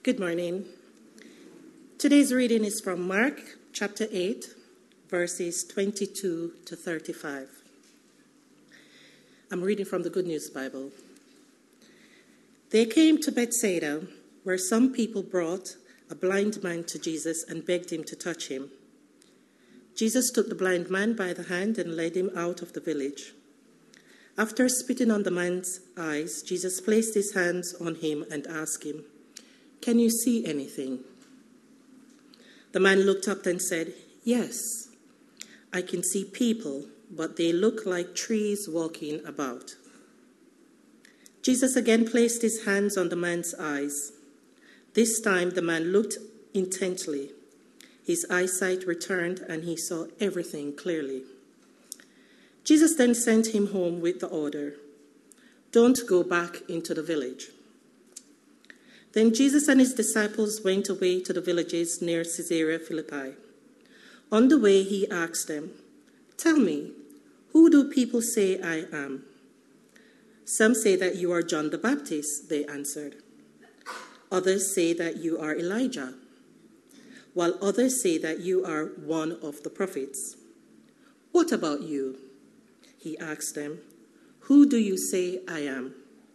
Good morning. Today's reading is from Mark chapter 8, verses 22 to 35. I'm reading from the Good News Bible. They came to Bethsaida, where some people brought a blind man to Jesus and begged him to touch him. Jesus took the blind man by the hand and led him out of the village. After spitting on the man's eyes, Jesus placed his hands on him and asked him, "Can you see anything?" The man looked up and said, "Yes, I can see people, but they look like trees walking about." Jesus again placed his hands on the man's eyes. This time the man looked intently. His eyesight returned and he saw everything clearly. Jesus then sent him home with the order, "Don't go back into the village." Then Jesus and his disciples went away to the villages near Caesarea Philippi. On the way, he asked them, "Tell me, who do people say I am?" "Some say that you are John the Baptist," they answered. "Others say that you are Elijah, while others say that you are one of the prophets." "What about you?" he asked them. "Who do you say I am?"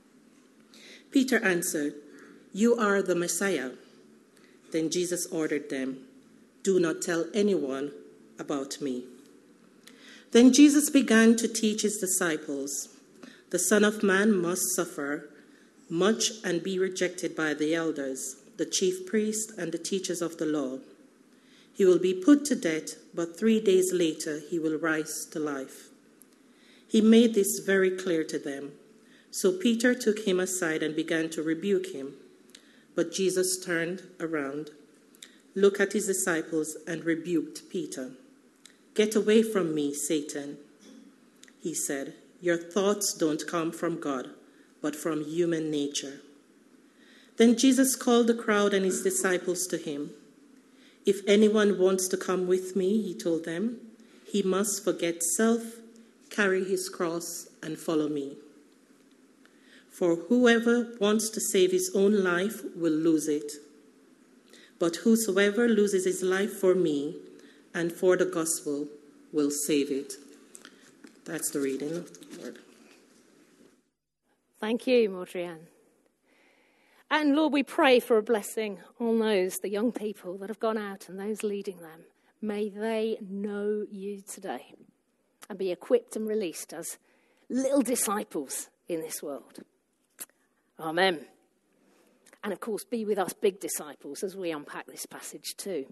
Peter answered, "You are the Messiah." Then Jesus ordered them, "Do not tell anyone about me." Then Jesus began to teach his disciples, "The Son of Man must suffer much and be rejected by the elders, the chief priests, and the teachers of the law. He will be put to death, but 3 days later he will rise to life." He made this very clear to them. So Peter took him aside and began to rebuke him. But Jesus turned around, looked at his disciples, and rebuked Peter. "Get away from me, Satan," he said. "Your thoughts don't come from God, but from human nature." Then Jesus called the crowd and his disciples to him. "If anyone wants to come with me," he told them, "he must forget self, carry his cross, and follow me. For whoever wants to save his own life will lose it. But whosoever loses his life for me and for the gospel will save it." That's the reading of the word. Thank you, Maudrienne. And Lord, we pray for a blessing on the young people that have gone out and those leading them. May they know you today and be equipped and released as little disciples in this world. Amen. And of course, be with us big disciples as we unpack this passage too.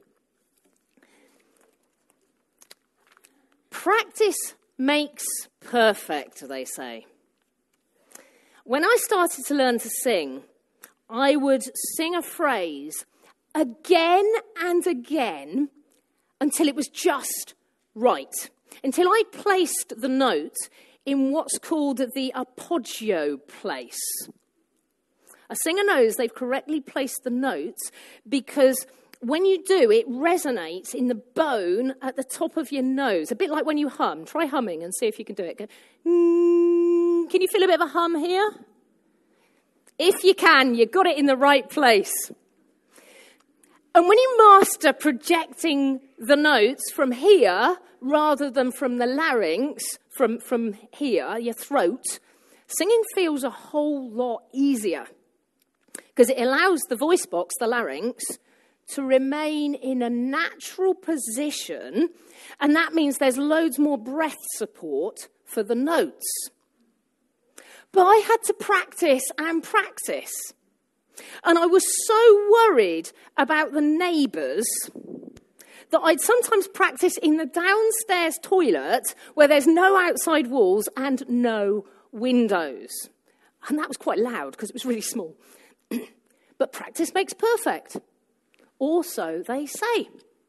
Practice makes perfect, they say. When I started to learn to sing, I would sing a phrase again and again until it was just right, until I placed the note in what's called the appoggio place. A singer knows they've correctly placed the notes because when you do, it resonates in the bone at the top of your nose. A bit like when you hum. Try humming and see if you can do it. Go, Can you feel a bit of a hum here? If you can, you got it in the right place. And when you master projecting the notes from here rather than from the larynx, from here, your throat, singing feels a whole lot easier because it allows the voice box, the larynx, to remain in a natural position, and that means there's loads more breath support for the notes. But I had to practice and practice. And I was so worried about the neighbours that I'd sometimes practice in the downstairs toilet where there's no outside walls and no windows. And that was quite loud because it was really small. But practice makes perfect. Or so they say.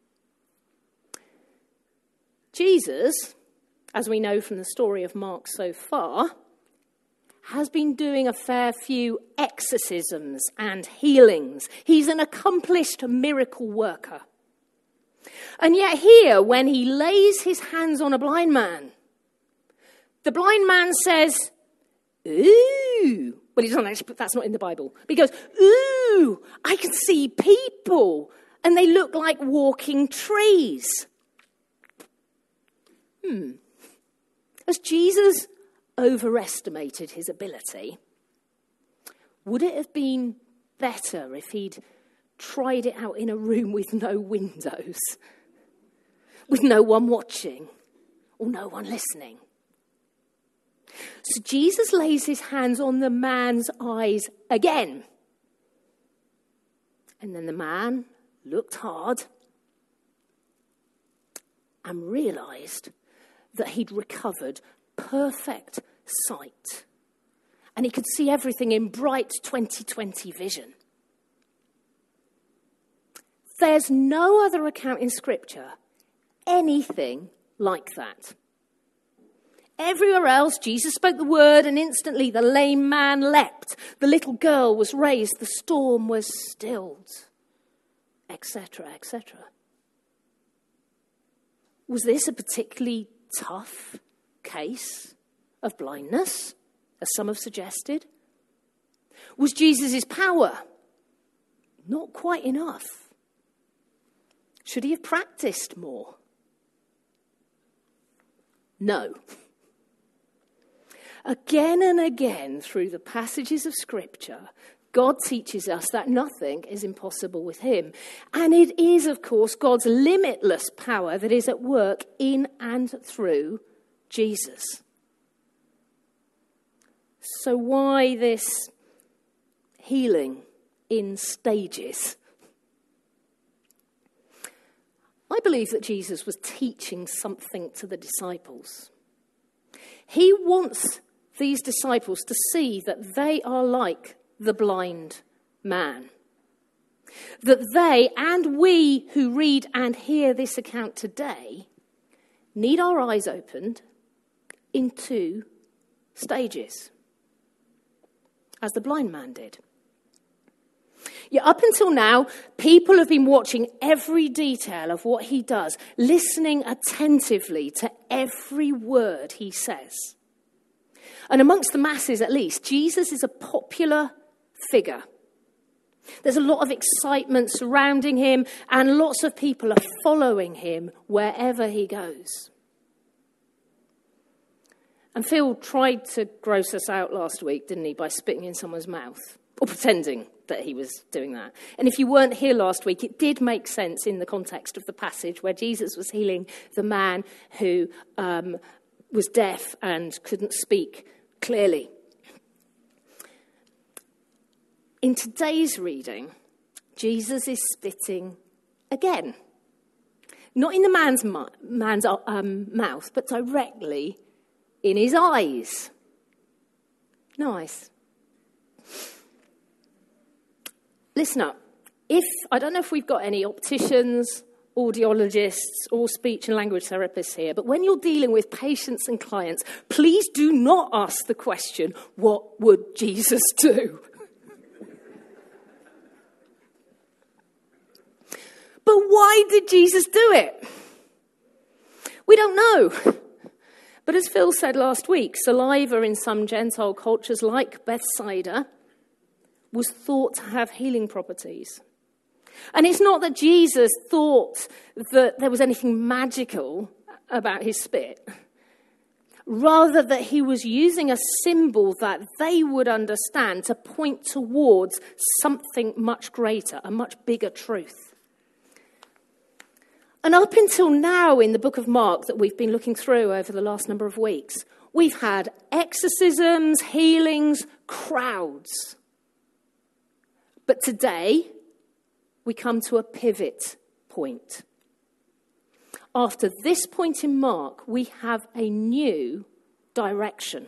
Jesus, as we know from the story of Mark so far, has been doing a fair few exorcisms and healings. He's an accomplished miracle worker. And yet here, when he lays his hands on a blind man, the blind man says, "Ooh." Well, he doesn't actually, that's not in the Bible. But he goes, "Ooh." "Ooh, I can see people, and they look like walking trees." Has Jesus overestimated his ability? Would it have been better if he'd tried it out in a room with no windows, with no one watching or no one listening? So Jesus lays his hands on the man's eyes again. And then the man looked hard and realised that he'd recovered perfect sight. And he could see everything in bright 20/20 vision. There's no other account in Scripture anything like that. Everywhere else, Jesus spoke the word and instantly the lame man leapt. The little girl was raised. The storm was stilled, etc., etc. Was this a particularly tough case of blindness, as some have suggested? Was Jesus' power not quite enough? Should he have practiced more? No. Again and again through the passages of Scripture, God teaches us that nothing is impossible with him. And it is, of course, God's limitless power that is at work in and through Jesus. So why this healing in stages? I believe that Jesus was teaching something to the disciples. He wants these disciples to see that they are like the blind man. That they and we who read and hear this account today need our eyes opened in 2 stages, as the blind man did. Yeah, up until now, people have been watching every detail of what he does, listening attentively to every word he says. And amongst the masses, at least, Jesus is a popular figure. There's a lot of excitement surrounding him, and lots of people are following him wherever he goes. And Phil tried to gross us out last week, didn't he, by spitting in someone's mouth, or pretending that he was doing that. And if you weren't here last week, it did make sense in the context of the passage where Jesus was healing the man who was deaf and couldn't speak clearly. In today's reading, Jesus is spitting again. Not in the man's mouth, but directly in his eyes. Nice. Listen up. I don't know if we've got any opticians, audiologists, or speech and language therapists here, but when you're dealing with patients and clients, please do not ask the question, what would Jesus do? But why did Jesus do it? We don't know. But as Phil said last week, saliva in some Gentile cultures like Bethsaida was thought to have healing properties. And it's not that Jesus thought that there was anything magical about his spit. Rather that he was using a symbol that they would understand to point towards something much greater, a much bigger truth. And up until now in the book of Mark that we've been looking through over the last number of weeks, we've had exorcisms, healings, crowds. But today, we come to a pivot point. After this point in Mark, we have a new direction.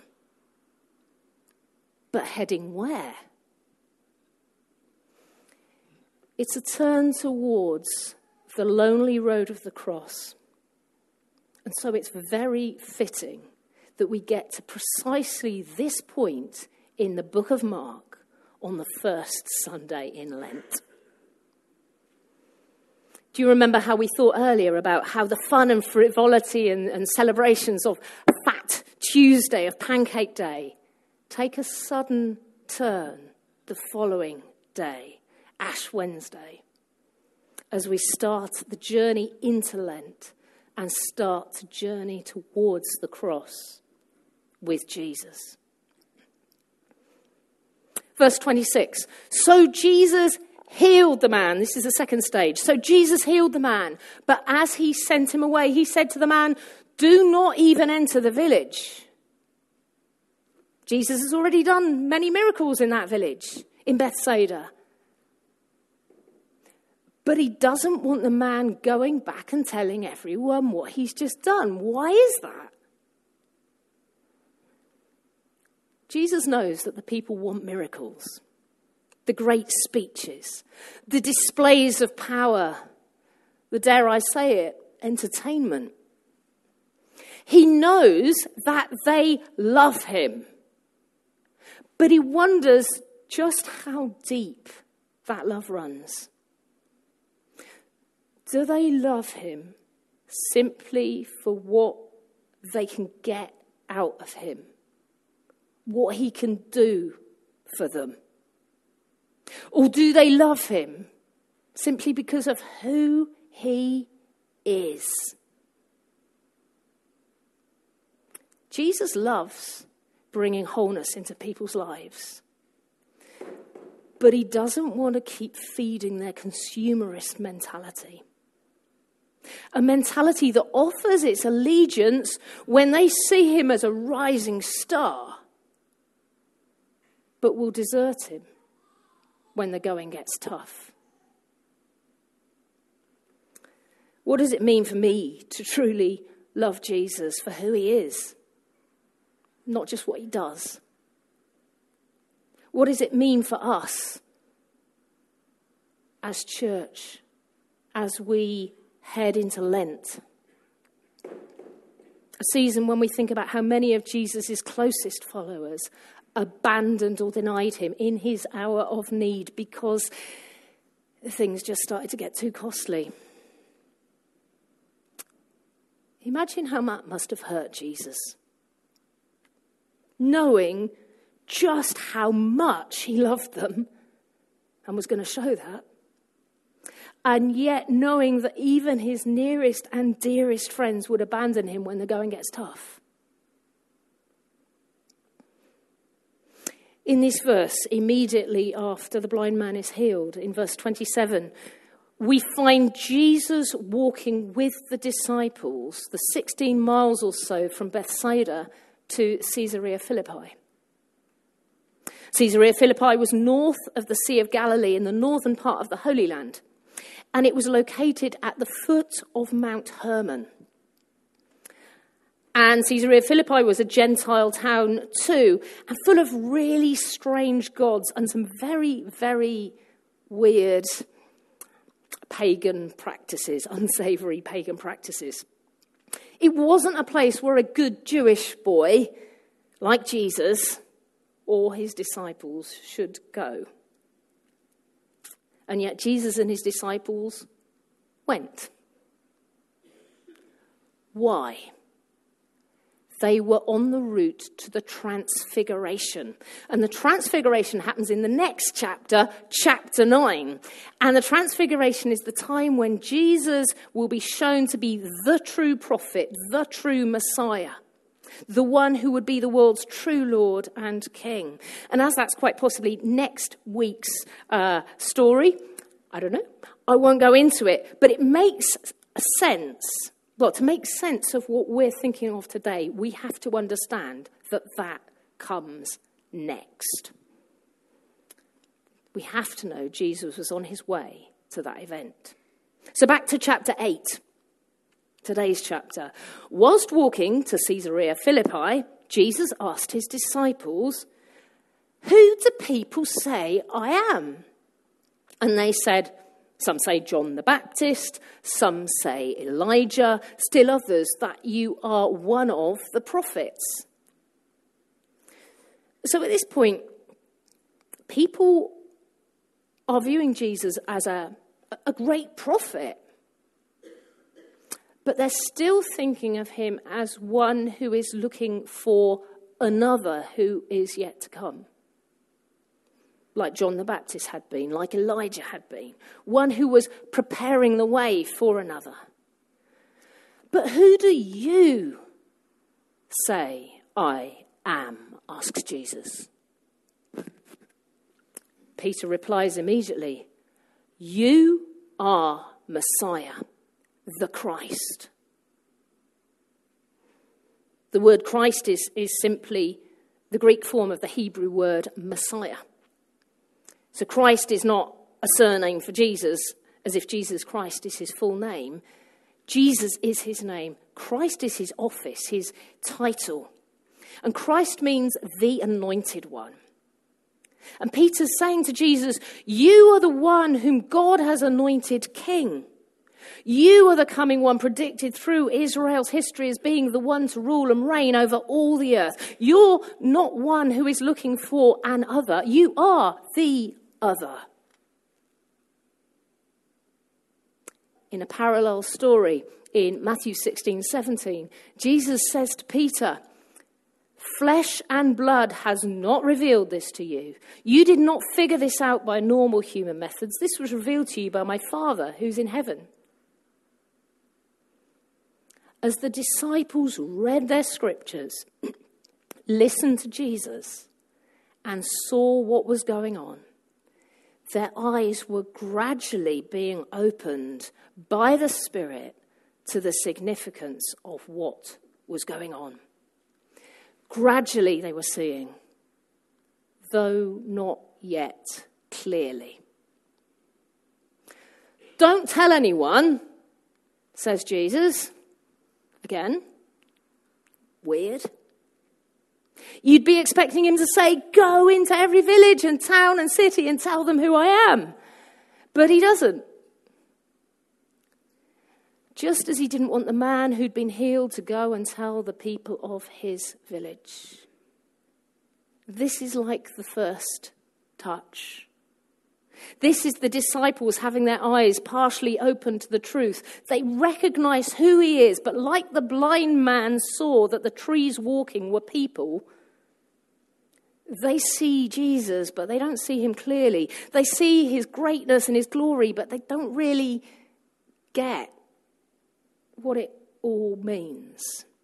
But heading where? It's a turn towards the lonely road of the cross. And so it's very fitting that we get to precisely this point in the book of Mark on the first Sunday in Lent. Do you remember how we thought earlier about how the fun and frivolity and celebrations of Fat Tuesday, of Pancake Day, take a sudden turn the following day Ash Wednesday, as we start the journey into Lent and start to journey towards the cross with Jesus. Verse 26, so Jesus healed the man. This is the second stage. So Jesus healed the man, but as he sent him away, he said to the man, do not even enter the village. Jesus has already done many miracles in that village, in Bethsaida. But he doesn't want the man going back and telling everyone what he's just done. Why is that? Jesus knows that the people want miracles, the great speeches, the displays of power, the, dare I say it, entertainment. He knows that they love him, but he wonders just how deep that love runs. Do they love him simply for what they can get out of him? What he can do for them? Or do they love him simply because of who he is? Jesus loves bringing wholeness into people's lives. But he doesn't want to keep feeding their consumerist mentality. A mentality that offers its allegiance when they see him as a rising star, but will desert him when the going gets tough. What does it mean for me to truly love Jesus for who he is, not just what he does? What does it mean for us as church, as we head into Lent? A season when we think about how many of Jesus' closest followers abandoned or denied him in his hour of need because things just started to get too costly. Imagine how that must have hurt Jesus, knowing just how much he loved them and was going to show that. And yet knowing that even his nearest and dearest friends would abandon him when the going gets tough. In this verse, immediately after the blind man is healed, in verse 27, we find Jesus walking with the disciples the 16 miles or so from Bethsaida to Caesarea Philippi. Caesarea Philippi was north of the Sea of Galilee in the northern part of the Holy Land. And it was located at the foot of Mount Hermon. And Caesarea Philippi was a Gentile town too, and full of really strange gods and some very, very weird pagan practices, unsavory pagan practices. It wasn't a place where a good Jewish boy like Jesus or his disciples should go. And yet Jesus and his disciples went. Why? They were on the route to the Transfiguration. And the Transfiguration happens in the next chapter, chapter 9. And the Transfiguration is the time when Jesus will be shown to be the true prophet, the true Messiah, the one who would be the world's true Lord and King. And as that's quite possibly next week's story, I don't know, I won't go into it, but it makes sense. Well, to make sense of what we're thinking of today, we have to understand that that comes next. We have to know Jesus was on his way to that event. So back to chapter 8. Today's chapter. Whilst walking to Caesarea Philippi, Jesus asked his disciples, "Who do people say I am?" And they said, some say John the Baptist, some say Elijah, still others that you are one of the prophets. So at this point, people are viewing Jesus as a great prophet. But they're still thinking of him as one who is looking for another who is yet to come. like John the Baptist had been, like Elijah had been, one who was preparing the way for another. But who do you say I am? Asks Jesus. Peter replies immediately, you are Messiah, the Christ. The word Christ is simply the Greek form of the Hebrew word Messiah. So Christ is not a surname for Jesus, as if Jesus Christ is his full name. Jesus is his name. Christ is his office, his title. And Christ means the anointed one. And Peter's saying to Jesus, you are the one whom God has anointed king. You are the coming one predicted through Israel's history as being the one to rule and reign over all the earth. You're not one who is looking for an other. You are the other. In a parallel story in Matthew 16:17, Jesus says to Peter, flesh and blood has not revealed this to you. You did not figure this out by normal human methods. This was revealed to you by my Father who's in heaven. As the disciples read their scriptures, listened to Jesus, and saw what was going on, their eyes were gradually being opened by the Spirit to the significance of what was going on. Gradually they were seeing, though not yet clearly. Don't tell anyone, says Jesus. Again, weird. You'd be expecting him to say, go into every village and town and city and tell them who I am. But he doesn't. Just as he didn't want the man who'd been healed to go and tell the people of his village. This is like the first touch. This is the disciples having their eyes partially open to the truth. They recognize who he is, but like the blind man saw that the trees walking were people, they see Jesus, but they don't see him clearly. They see his greatness and his glory, but they don't really get what it all means.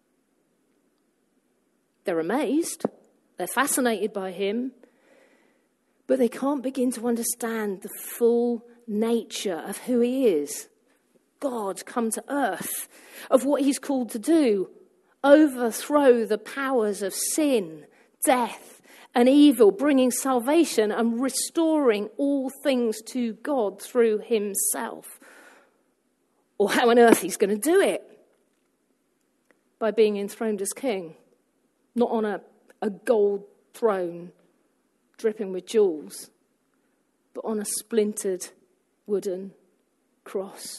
They're amazed. They're fascinated by him. But they can't begin to understand the full nature of who he is. God come to earth, of what he's called to do. Overthrow the powers of sin, death, and evil, bringing salvation and restoring all things to God through himself. Or how on earth he's going to do it? By being enthroned as king. Not on a gold throne dripping with jewels, but on a splintered wooden cross.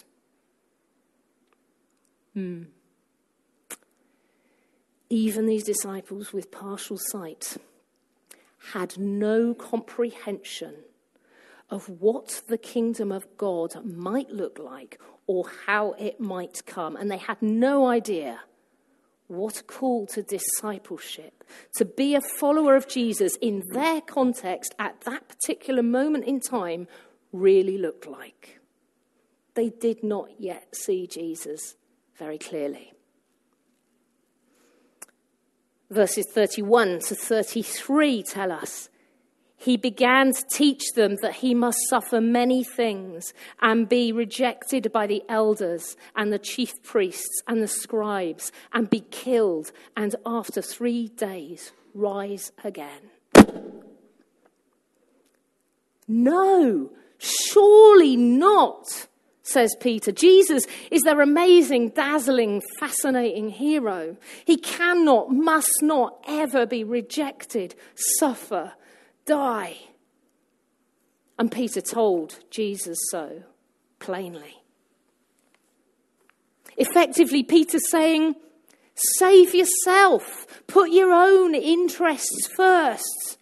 Even these disciples with partial sight had no comprehension of what the kingdom of God might look like or how it might come. And they had no idea what a call to discipleship, to be a follower of Jesus in their context at that particular moment in time really looked like. They did not yet see Jesus very clearly. Verses 31 to 33 tell us, he began to teach them that he must suffer many things and be rejected by the elders and the chief priests and the scribes and be killed and after 3 days rise again. No, surely not, says Peter. Jesus is their amazing, dazzling, fascinating hero. He cannot, must not ever be rejected, suffer, die. And Peter told Jesus so plainly. Effectively, Peter's saying, save yourself. Put your own interests first.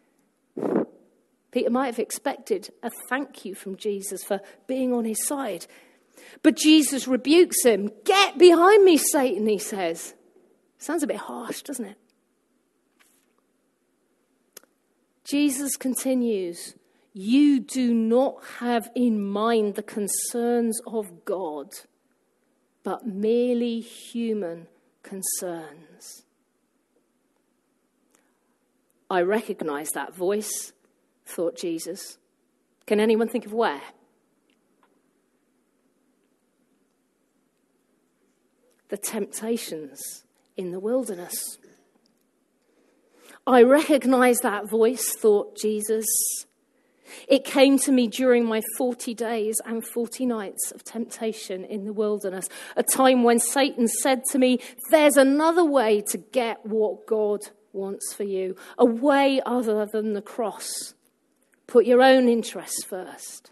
Peter might have expected a thank you from Jesus for being on his side. But Jesus rebukes him. Get behind me, Satan, he says. Sounds a bit harsh, doesn't it? Jesus continues you do not have in mind the concerns of God, but merely human concerns. I recognize that voice, thought Jesus. Can anyone think of where? The temptations in the wilderness. I recognize that voice, thought Jesus. It came to me during my 40 days and 40 nights of temptation in the wilderness, a time when Satan said to me, there's another way to get what God wants for you, a way other than the cross. Put your own interests first.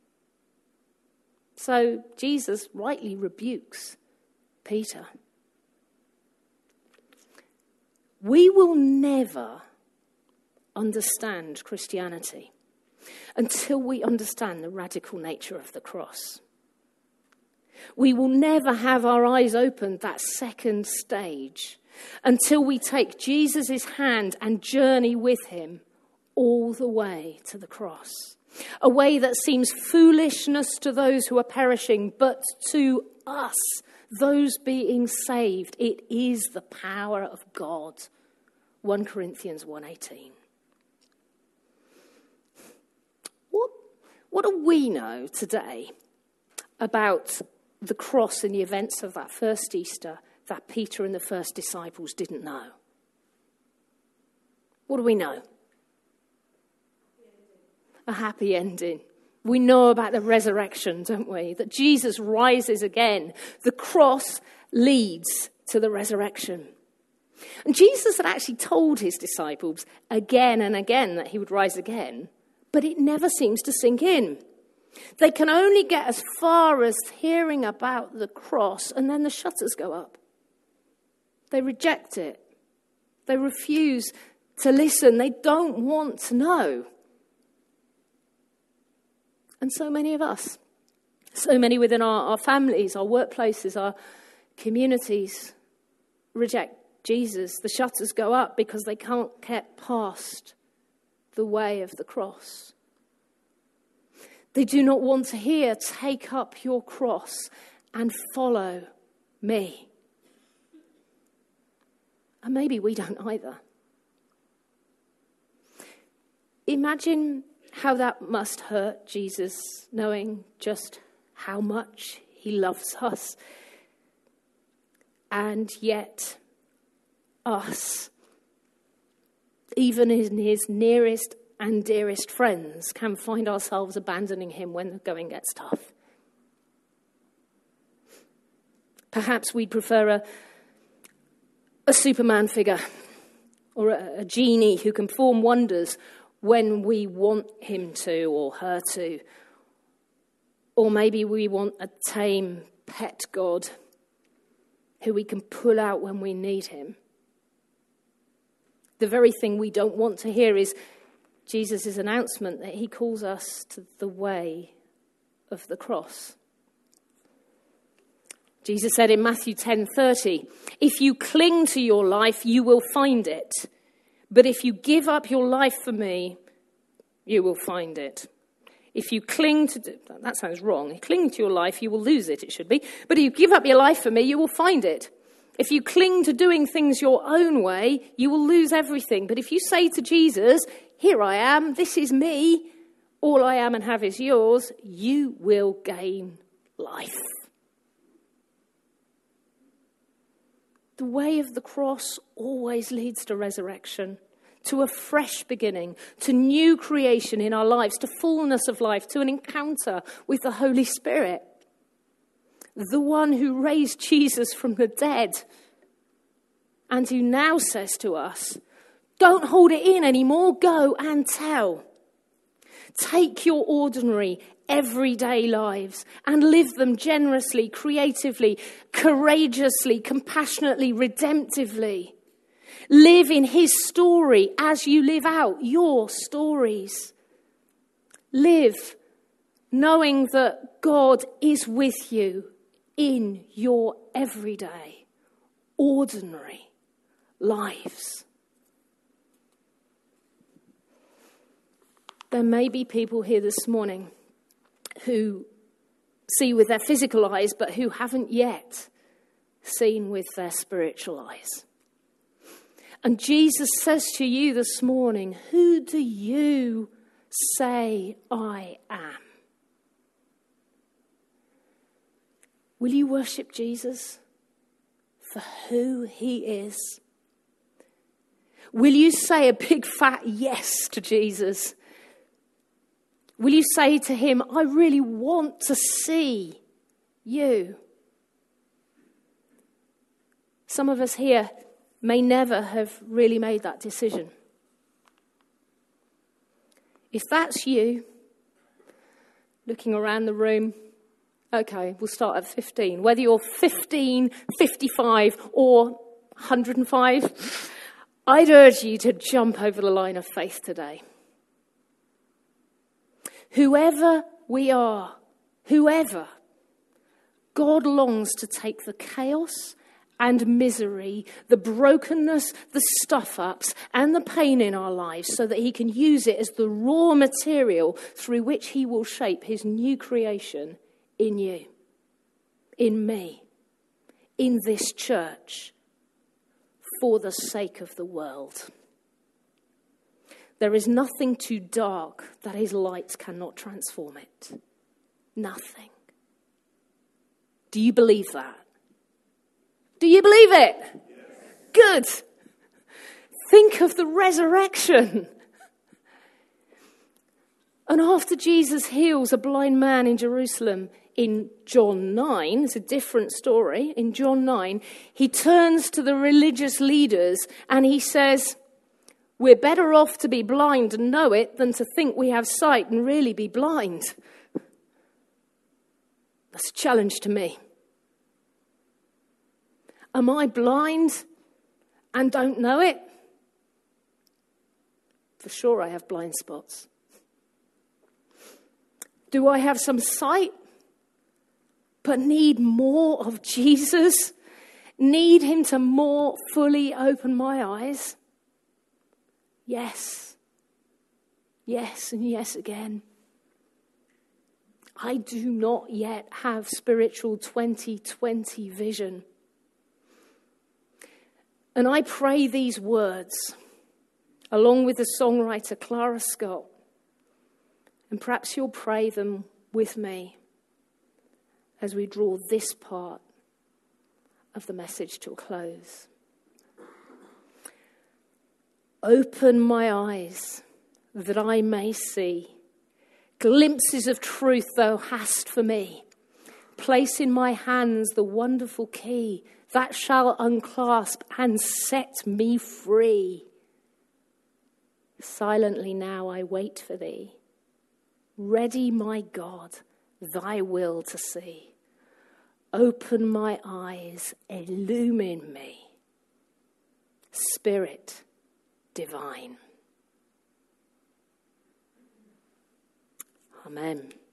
So Jesus rightly rebukes Peter. We will never understand Christianity until we understand the radical nature of the cross. We will never have our eyes opened that second stage until we take Jesus' hand and journey with him all the way to the cross. A way that seems foolishness to those who are perishing, but to us, those being saved, it is the power of God. 1 Corinthians 1:18. What do we know today about the cross and the events of that first Easter that Peter and the first disciples didn't know? What do we know? A happy ending. We know about the resurrection, don't we? That Jesus rises again. The cross leads to the resurrection. And Jesus had actually told his disciples again and again that he would rise again, but it never seems to sink in. They can only get as far as hearing about the cross, and then the shutters go up. They reject it. They refuse to listen. They don't want to know. And so many of us, so many within our families, our workplaces, our communities reject Jesus. The shutters go up because they can't get past the way of the cross. They do not want to hear, take up your cross and follow me. And maybe we don't either. Imagine how that must hurt Jesus, knowing just how much he loves us. And yet, us, even in his nearest and dearest friends, can find ourselves abandoning him when the going gets tough. Perhaps we'd prefer a Superman figure or a genie who can perform wonders when we want him to or her to. Or maybe we want a tame pet god who we can pull out when we need him. The very thing we don't want to hear is Jesus' announcement that he calls us to the way of the cross. Jesus said in Matthew 10:30, if you cling to your life, you will find it. But if you give up your life for me, you will find it. If you cling to... That sounds wrong. Cling to your life, you will lose it, it should be. But if you give up your life for me, you will find it. If you cling to doing things your own way, you will lose everything. But if you say to Jesus, here I am, this is me, all I am and have is yours, you will gain life. The way of the cross always leads to resurrection, to a fresh beginning, to new creation in our lives, to fullness of life, to an encounter with the Holy Spirit. The one who raised Jesus from the dead and who now says to us, don't hold it in anymore, go and tell. Take your ordinary, everyday lives and live them generously, creatively, courageously, compassionately, redemptively. Live in his story as you live out your stories. Live knowing that God is with you in your everyday, ordinary lives. There may be people here this morning who see with their physical eyes, but who haven't yet seen with their spiritual eyes. And Jesus says to you this morning, who do you say I am? Will you worship Jesus for who he is? Will you say a big fat yes to Jesus? Will you say to him, I really want to see you? Some of us here may never have really made that decision. If that's you, looking around the room, okay, we'll start at 15. Whether you're 15, 55 or 105, I'd urge you to jump over the line of faith today. Whoever we are, whoever, God longs to take the chaos and misery, the brokenness, the stuff-ups, and the pain in our lives so that he can use it as the raw material through which he will shape his new creation in you, in me, in this church, for the sake of the world. There is nothing too dark that his light cannot transform it. Nothing. Do you believe that? Do you believe it? Yes. Good. Think of the resurrection. And after Jesus heals a blind man in Jerusalem in John 9, it's a different story, in John 9, he turns to the religious leaders and he says, we're better off to be blind and know it than to think we have sight and really be blind. That's a challenge to me. Am I blind and don't know it? For sure I have blind spots. Do I have some sight, but need more of Jesus? Need him to more fully open my eyes? Yes. Yes and yes again. I do not yet have spiritual 2020 vision. And I pray these words along with the songwriter Clara Scott. And perhaps you'll pray them with me as we draw this part of the message to a close. Open my eyes that I may see glimpses of truth thou hast for me. Place in my hands the wonderful key that shall unclasp and set me free. Silently now I wait for thee. Ready, my God, thy will to see. Open my eyes, illumine me. Spirit divine. Amen.